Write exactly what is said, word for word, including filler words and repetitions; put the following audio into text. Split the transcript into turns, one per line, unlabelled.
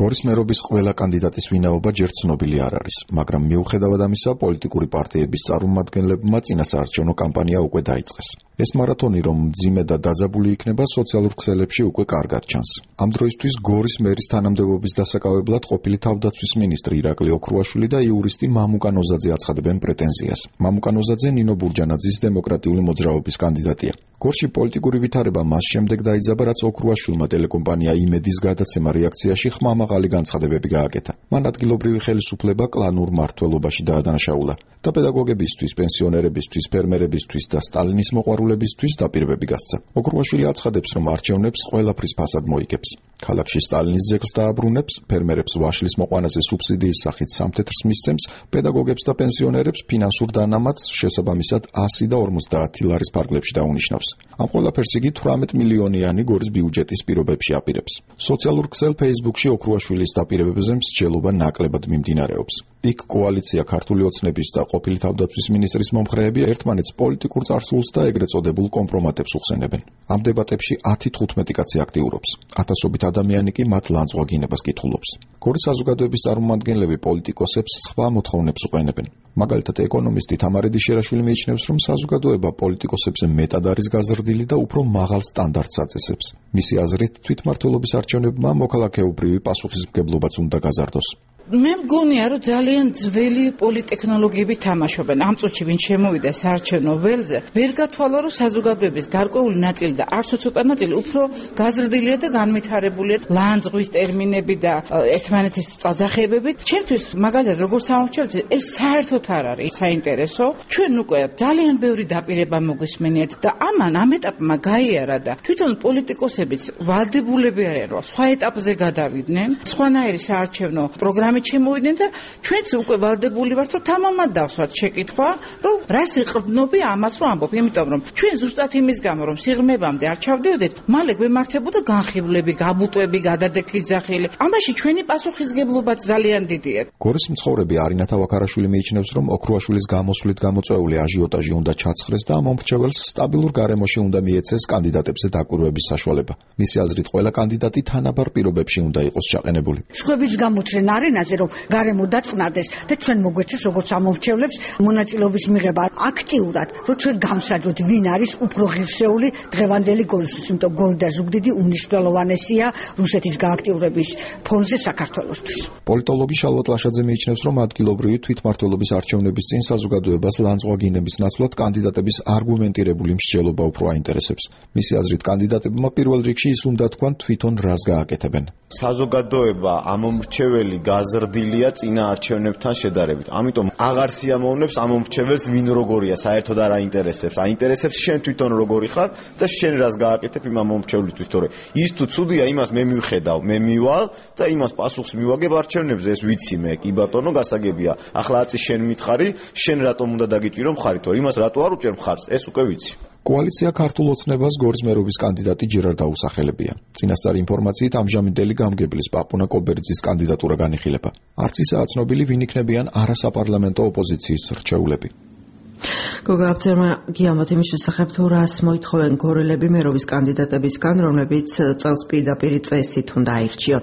გორის მერობის ყველა კანდიდატის ვინაობა ჯერ ცნობილი არ არის, მაგრამ მიუხედავად ამისა, პოლიტიკური პარტიების წარმომადგენლებმა წინასაარჩევნო კამპანია უკვე დაიწყეს. ეს მარათონი, რომ მძიმე და დაძაბული იქნება, სოციალურ ქსელებში უკვე კარგად ჩანს. ამ დროისთვის გორის მერის თანამდებობის დასაკავებლად ყოფილი თავდაცვის მინისტრი ირაკლი ოქრუაშვილი და იურისტი მამუკა ნოზაძე აცხადებენ პრეტენზიას. მამუკა ნოზაძე ნინო ბურჯანაძის დემოკრატიული მოძრაობის კანდიდატია. გორში პოლიტიკური ვითარება მას შემდეგ დაიძაბა, რაც ოქრუაშვილმა ტელეკომპანია იმედის გადაცემა რეაქციაში ხმამაღალი განცხადებები გააკეთა. მან ადგილობრივი ხელისუფლება კლანურ მმართველობაში დაადანაშაულა და პედაგოგებისთვის, პენსიონერებისთვის, ფერმერებისთვის და სტალინის მოყვარულებისთვის დაპირებები გასცა. ოქრუაშვილი აცხადებს, რომ არჩევნებს ყველაფრის ფასად მოიგებს. ქალაქში სტალინის ძეგლს დააბრუნებს, ფერმერებს ვაშლის მოყვანაზე სუბსიდიის სახით სამთეთრს მისცემს, პედაგოგებს და პენსიონერებს ფინანსურ დანამატს შესაბამისად ასი და ორმოცდაათი ლარის ფარგლებში დაუნიშნავს. ამ ყველაფერს იგი თვრამეტ მილიონიანი გორის ბიუჯეტის პირობებში აპირებს. სოციალურ ქსელ Facebook-ში ოქრუაშვილის დაპირებებზე მსჯელობა ნაკლებად მიმდინარეობს. იქ კოალიცია ქართული ოცნების და ყოფილი თავდაცვის მინისტრის მომხრეები ერთმანეთს პოლიტიკურ წარსულს და ეგრეთ წოდებულ კომპრომატებს უხსენებენ. ამ დებატებში ათი თხუთმეტი კაცი აქტიურობს. ათასობით ადამიანი კი მათ ლანძღვაგინებას კითხულობს. გორის საზოგადოების წარმომადგენლები პოლიტიკოსებს სხვა მოთხოვნებს უყენებენ. მაგალითად, ეკონომისტი თამარი დიშერაშვილი მიიჩნევს, რომ საზოგადოება პოლიტიკოსებზე მეტად არის გაზრდილი და უფრო მაღალ სტანდარტს აწესებს. მისი აზრით, თვითმმართველობის არჩევნებმა მოქალაქეობრივი პასუხისმგებლობაც უნდა გაზარდოს.
მე მგონია, რომ ძალიან ძველი პოლიტექნოლოგიები თამაშობენ. ამ წუთში ვინ შემოვიდა საარჩევნო ველზე, ვერ გათვალა, რომ საზოგადოების გარკვეული ნაწილი და არცო ცოტა ნაწილი უფრო გაზრდილია და განვითარებულია ლანძღვის ტერმინები და ერთმანეთის წაძახებებით. ჩემთვის, მაგალითად, როგორც სამომრჩევლო, ეს საერთოდ არ არის საინტერესო. ჩვენ უკვე ძალიან ბევრი დაპირება მოგვისმენიათ და ამან ამ ეტაპმა გაიარა და თვითონ პოლიტიკოსებიც ვალდებულები არიან, რომ სხვა ეტაპზე გადავიდნენ, სხვანაირი საარჩევნო პროგრამა შემოვიდნენ და ჩვენც უკვე ვალდებული ვართ, რომ თამამად დავსვათ შეკითხვა, რომ რას ეყრდნობი ამას რომ ამბობ, იმიტომ რომ ჩვენ ზუსტად იმის გამო, რომ სიღრმებამდე არ ჩავდიოდეთ, მალე გვემართებოდა განხილვები, გაბუტვები, გადადექვის ძახილი. ამაში ჩვენი პასუხისგებლობაც ძალიან დიდია.
გორის მცხოვრები არინათა ვაქარაშვილი მიიჩნევს, რომ ოქრუაშვილის გამოსვლით გამოწვეული აჟიოტაჟი უნდა ჩაცხრეს და ამ მომრჩეველს სტაბილურ გარემოში უნდა მიეცეს კანდიდატებზე დაკვირვების საშუალება. მისი აზრით, ყველა კანდიდატი თანაბარ პირობებში უნდა იყოს ჩაყენებული.
სხვებიც გამოჩნდნენ არენაზე, რომ გარემო დაწყნარდეს და ჩვენ მოგვეცეს როგორც ამომრჩევლებს მონაწილეობის მიღება აქტიურად, რომ ჩვენ გამსაჯოთ, ვინ არის უფრო ღირსეული დღევანდელი გორისთვის, იმიტომ გორი და ზუგდიდი უმნიშვნელოვანესია რუსეთის გააქტიურების ფონზე საქართველოსთვის.
პოლიტოლოგი შალვა ტლაშაძე მიიჩნევს, რომ ადგილობრივი თვითმმართველობის არჩევნების წინ საზოგადოებას ლანძღვაგინების ნაცვლად კანდიდატების არგუმენტირებული მსჯელობა უფრო აინტერესებს. მისი აზრით, კანდიდატებმა პირველ რიგში ის უნდა თქვან თვითონ რას გააკეთებენ.
საზოგადოება ამომრჩეველი გაზრდილია წინა არჩევნებთან შედარებით. ამიტომ აღარ სიამოვნებს ამომრჩეველს ვინ როგორია, საერთოდ არ აინტერესებს. აინტერესებს შენ თვითონ როგორი ხარ და შენ რას გააკეთებ იმ ამომრჩევლისთვის, თორე ის თუ ცუდია, იმას მე მივხედავ, მე მივალ და იმას პასუხს მივაგებ არჩევნებზე, ეს ვიცი მე, კი ბატონო, გასაგებია. ახლა აწი შენ მითხარი, შენ რატომ უნდა დაგიჭირო მხარი, თორე იმას რატო არ უჭერ მხარს, ეს უკვე ვიცი.
კოალიცია ქართულ ოცნებას გორის მერობის კანდიდატი ჯერ არ დაუსახელებია. წინასწარი ინფორმაციით ამჟამინდელი გამგებლის პაპუნა კობერიძის კანდიდატურა განიხილება. არც ისაა ცნობილი, ვინ იქნებიან არასაპარლამენტო ოპოზიციის რჩეულები.
გოგა აბძერმა გიამბოთ იმის შესახებ, თუ რას მოითხოვენ გორელები მერობის კანდიდატებისგან, რომლებიც წელს პირდაპირ წესით უნდა აირჩიონ.